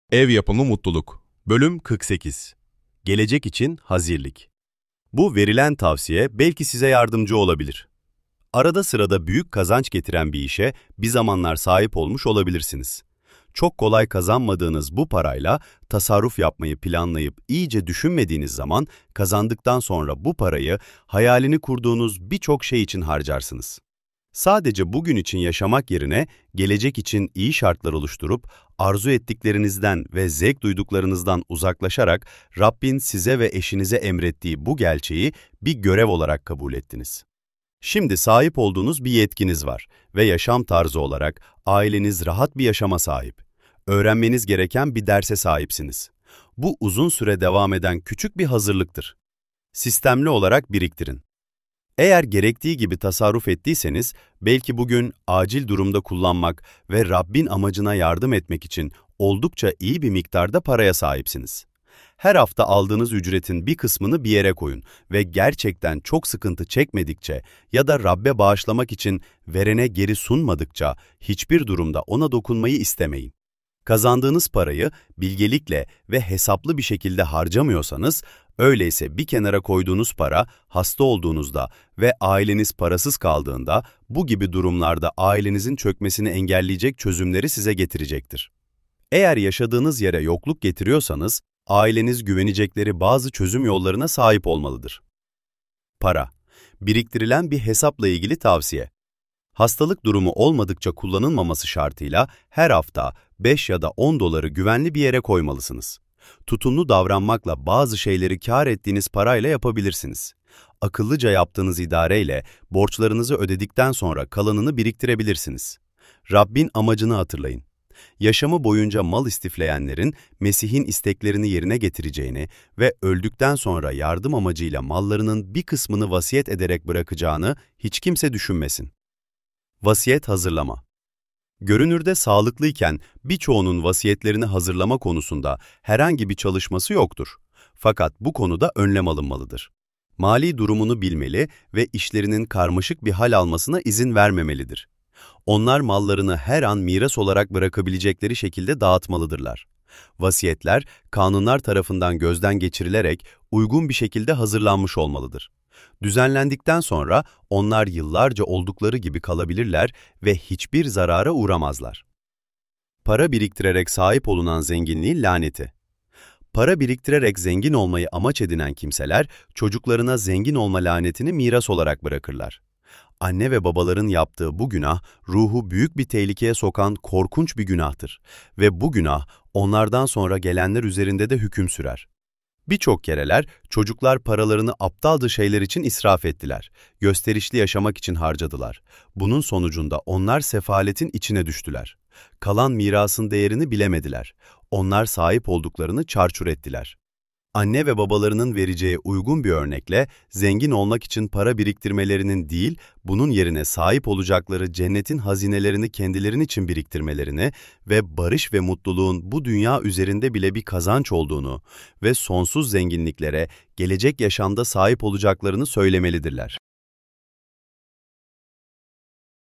Ev yapımı mutluluk. Bölüm 48. Gelecek için hazırlık. Bu verilen tavsiye belki size yardımcı olabilir. Arada sırada büyük kazanç getiren bir işe bir zamanlar sahip olmuş olabilirsiniz. Çok kolay kazanmadığınız bu parayla tasarruf yapmayı planlayıp iyice düşünmediğiniz zaman kazandıktan sonra bu parayı hayalini kurduğunuz birçok şey için harcarsınız. Sadece bugün için yaşamak yerine gelecek için iyi şartlar oluşturup arzu ettiklerinizden ve zevk duyduklarınızdan uzaklaşarak Rabbin size ve eşinize emrettiği bu gerçeği bir görev olarak kabul ettiniz. Şimdi sahip olduğunuz bir yetkiniz var ve yaşam tarzı olarak aileniz rahat bir yaşama sahip. Öğrenmeniz gereken bir derse sahipsiniz. Bu uzun süre devam eden küçük bir hazırlıktır. Sistemli olarak biriktirin. Eğer gerektiği gibi tasarruf ettiyseniz, belki bugün acil durumda kullanmak ve Rabbin amacına yardım etmek için oldukça iyi bir miktarda paraya sahipsiniz. Her hafta aldığınız ücretin bir kısmını bir yere koyun ve gerçekten çok sıkıntı çekmedikçe ya da Rabbe bağışlamak için verene geri sunmadıkça hiçbir durumda ona dokunmayı istemeyin. Kazandığınız parayı bilgelikle ve hesaplı bir şekilde harcamıyorsanız, öyleyse bir kenara koyduğunuz para hasta olduğunuzda ve aileniz parasız kaldığında bu gibi durumlarda ailenizin çökmesini engelleyecek çözümleri size getirecektir. Eğer yaşadığınız yere yokluk getiriyorsanız, aileniz güvenecekleri bazı çözüm yollarına sahip olmalıdır. Para, biriktirilen bir hesapla ilgili tavsiye. Hastalık durumu olmadıkça kullanılmaması şartıyla her hafta 5 ya da 10 doları güvenli bir yere koymalısınız. Tutumlu davranmakla bazı şeyleri kâr ettiğiniz parayla yapabilirsiniz. Akıllıca yaptığınız idareyle borçlarınızı ödedikten sonra kalanını biriktirebilirsiniz. Rabbin amacını hatırlayın. Yaşamı boyunca mal istifleyenlerin Mesih'in isteklerini yerine getireceğini ve öldükten sonra yardım amacıyla mallarının bir kısmını vasiyet ederek bırakacağını hiç kimse düşünmesin. Vasiyet hazırlama. Görünürde sağlıklıyken birçoğunun vasiyetlerini hazırlama konusunda herhangi bir çalışması yoktur. Fakat bu konuda önlem alınmalıdır. Mali durumunu bilmeli ve işlerinin karmaşık bir hal almasına izin vermemelidir. Onlar mallarını her an miras olarak bırakabilecekleri şekilde dağıtmalıdırlar. Vasiyetler, kanunlar tarafından gözden geçirilerek uygun bir şekilde hazırlanmış olmalıdır. Düzenlendikten sonra onlar yıllarca oldukları gibi kalabilirler ve hiçbir zarara uğramazlar. Para biriktirerek sahip olunan zenginliğin laneti. Para biriktirerek zengin olmayı amaç edinen kimseler, çocuklarına zengin olma lanetini miras olarak bırakırlar. Anne ve babaların yaptığı bu günah, ruhu büyük bir tehlikeye sokan korkunç bir günahtır ve bu günah, onlardan sonra gelenler üzerinde de hüküm sürer. Birçok kereler çocuklar paralarını aptalca şeyler için israf ettiler, gösterişli yaşamak için harcadılar. Bunun sonucunda onlar sefaletin içine düştüler. Kalan mirasın değerini bilemediler. Onlar sahip olduklarını çarçur ettiler. Anne ve babalarının vereceği uygun bir örnekle zengin olmak için para biriktirmelerinin değil, bunun yerine sahip olacakları cennetin hazinelerini kendilerinin için biriktirmelerini ve barış ve mutluluğun bu dünya üzerinde bile bir kazanç olduğunu ve sonsuz zenginliklere gelecek yaşamda sahip olacaklarını söylemelidirler.